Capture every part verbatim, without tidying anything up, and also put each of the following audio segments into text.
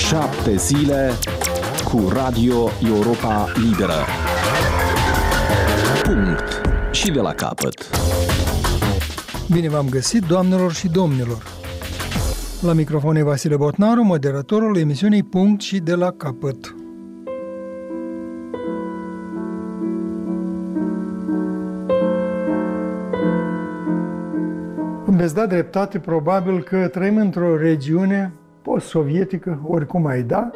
Șapte zile cu Radio Europa Liberă. Punct. Și de la capăt. Bine v-am găsit, doamnelor și domnilor. La microfon e Vasile Botnaru, moderatorul emisiunii Punct și de la capăt. Îmi veți da dreptate, probabil că trăim într-o regiune post-sovietică, oricum ai da,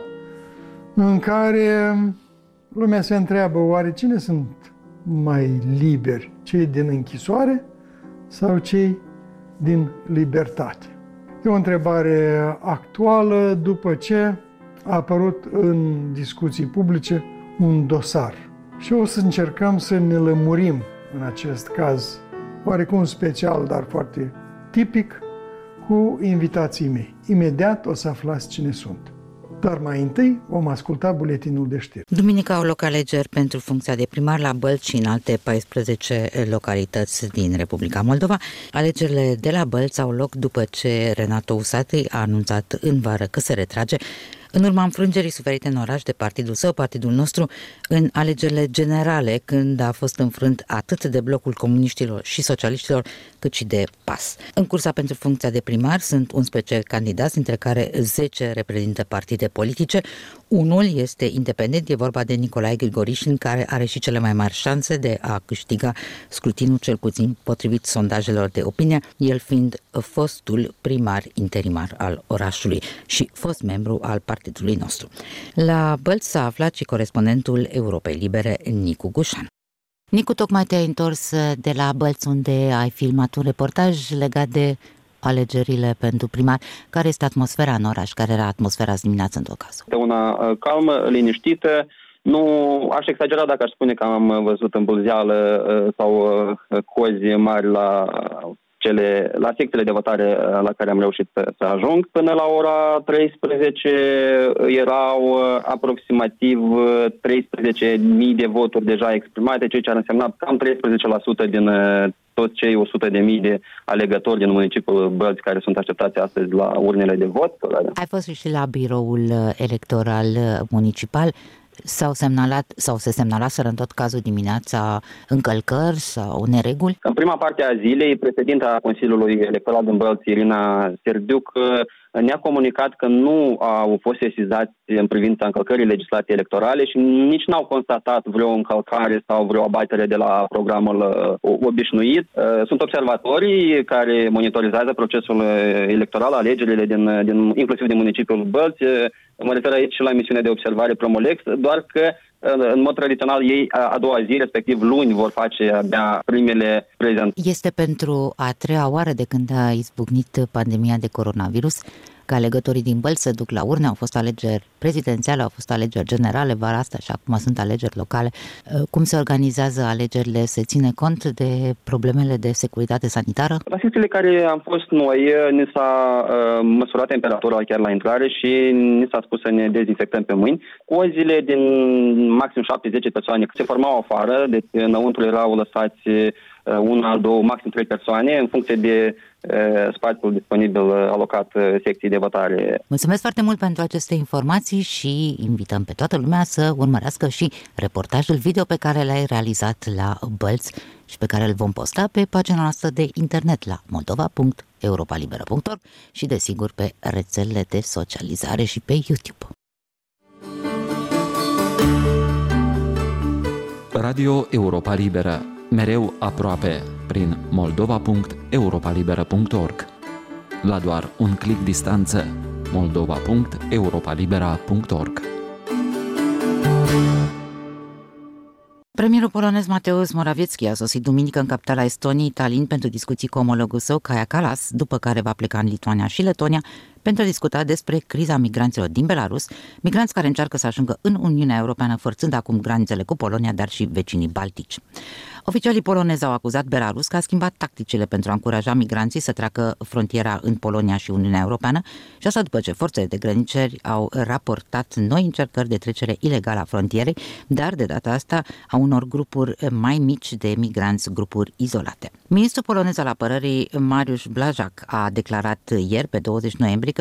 în care lumea se întreabă, oare cine sunt mai liberi, cei din închisoare sau cei din libertate? E o întrebare actuală după ce a apărut în discuții publice un dosar. Și o să încercăm să ne lămurim în acest caz, oarecum special, dar foarte tipic, cu invitații mei. Imediat o să aflați cine sunt. Dar mai întâi vom asculta buletinul de știri. Duminică au loc alegeri pentru funcția de primar la Bălți și în alte paisprezece localități din Republica Moldova. Alegerile de la Bălți au loc după ce Renato Usatăi a anunțat în vară că se retrage în urma înfrângerii suferite în oraș de partidul său, partidul nostru, în alegerile generale, când a fost înfrânt atât de blocul comuniștilor și socialiștilor, cât și de P A S. În cursa pentru funcția de primar sunt unsprezece candidați, dintre care zece reprezintă partide politice. Unul este independent, e vorba de Nicolae Grigorișin, care are și cele mai mari șanse de a câștiga scrutinul, cel puțin potrivit sondajelor de opinie, el fiind fostul primar interimar al orașului și fost membru al partidului nostru. La Bălți s-a aflat și corespondentul Europei Libere, Nicu Gușan. Nicu, tocmai te-ai întors de la Bălți, unde ai filmat un reportaj legat de alegerile pentru primar. Care este atmosfera în oraș? Care era atmosfera azi dimineață în tot cazul? De una calmă, liniștită. Nu aș exagera dacă aș spune că am văzut îmbulzeală sau cozi mari la cele, la secțiile de votare la care am reușit să ajung. Până la ora treisprezece erau aproximativ treisprezece mii de voturi deja exprimate, ceea ce ar însemna cam treisprezece la sută din toți cei o sută de mii de alegători din municipiul Bălți care sunt așteptați astăzi la urnele de vot. Ai fost și la biroul electoral municipal. S-au semnalat sau se semnalaseră în tot cazul dimineața încălcări sau nereguli? În prima parte a zilei, președinta Consiliului Electoral din Bălți, Irina Serbiuc, ne-a comunicat că nu au fost sesizați în privința încălcării legislației electorale și nici n-au constatat vreo încălcare sau vreo abatere de la programul obișnuit. Sunt observatorii care monitorizează procesul electoral, alegerile din, din, inclusiv din municipiul Bălți. Mă refer aici la misiunea de observare Promolex, doar că în mod tradițional ei a doua zi, respectiv luni, vor face abia primele prezentări. Este pentru a treia oară de când a izbucnit pandemia de coronavirus că alegătorii din Bălți se duc la urne. Au fost alegeri prezidențiale, au fost alegeri generale vara asta și acum sunt alegeri locale. Cum se organizează alegerile? Se ține cont de problemele de securitate sanitară? La secțiile care am fost noi, ni s-a uh, măsurat temperatura chiar la intrare și ni s-a spus să ne dezinfectăm pe mâini. Cozile din maxim șapte zece persoane se formau afară, deci înăuntru erau lăsați una, două, maxim trei persoane, în funcție de uh, spațiul disponibil alocat secției de votare. Mulțumesc foarte mult pentru aceste informații și invităm pe toată lumea să urmărească și reportajul video pe care l-ai realizat la Bălți și pe care îl vom posta pe pagina noastră de internet la moldova punct europalibera punct org și desigur pe rețelele de socializare și pe YouTube. Radio Europa Liberă, mereu aproape, prin moldova punct europalibera punct org. La doar un clic distanță, moldova punct europalibera punct org. Premierul polonez Mateusz Morawiecki a sosit duminică în capitala Estoniei, Tallinn, pentru discuții cu omologul său, Kaja Kallas, după care va pleca în Lituania și Letonia pentru a discuta despre criza migranților din Belarus, migranți care încearcă să ajungă în Uniunea Europeană, forțând acum granițele cu Polonia, dar și vecinii baltici. Oficialii polonezi au acuzat Belarus că a schimbat tacticile pentru a încuraja migranții să treacă frontiera în Polonia și Uniunea Europeană, și asta după ce forțele de grăniceri au raportat noi încercări de trecere ilegală a frontierei, dar de data asta a unor grupuri mai mici de migranți, grupuri izolate. Ministrul polonez al apărării Mariusz Błaszczak a declarat ieri, pe douăzeci noiembrie, că